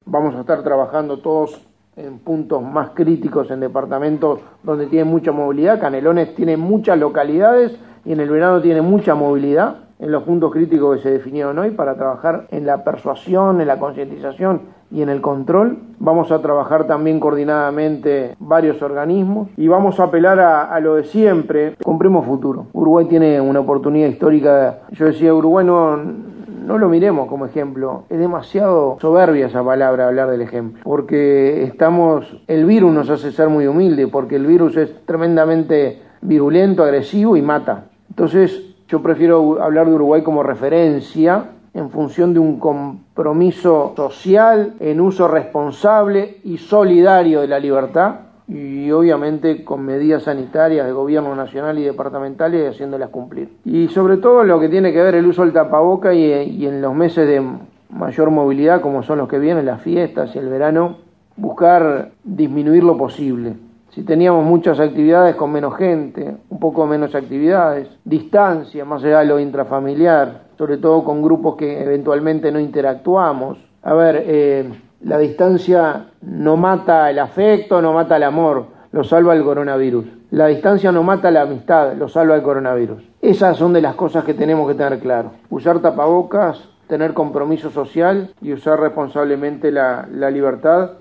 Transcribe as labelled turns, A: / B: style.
A: Vamos a estar trabajando todos en puntos más críticos, en departamentos donde tienen mucha movilidad. Canelones tiene muchas localidades y en el verano tiene mucha movilidad en los puntos críticos que se definieron hoy para trabajar en la persuasión, en la concientización y en el control. Vamos a trabajar también coordinadamente varios organismos y vamos a apelar a lo de siempre. Compremos futuro. Uruguay tiene una oportunidad histórica. Yo decía, Uruguay no lo miremos como ejemplo. Es demasiado soberbia esa palabra, hablar del ejemplo. Porque el virus nos hace ser muy humildes, porque el virus es tremendamente virulento, agresivo y mata. Entonces, yo prefiero hablar de Uruguay como referencia en función de un compromiso social en uso responsable y solidario de la libertad y obviamente con medidas sanitarias de gobierno nacional y departamentales y haciéndolas cumplir. Y sobre todo lo que tiene que ver el uso del tapaboca y en los meses de mayor movilidad como son los que vienen, las fiestas y el verano, buscar disminuir lo posible. Si teníamos muchas actividades con menos gente, un poco menos actividades, distancia más allá de lo intrafamiliar, sobre todo con grupos que eventualmente no interactuamos. La distancia no mata el afecto, no mata el amor, lo salva el coronavirus. La distancia no mata la amistad, lo salva el coronavirus. Esas son de las cosas que tenemos que tener claro. Usar tapabocas, tener compromiso social y usar responsablemente la libertad.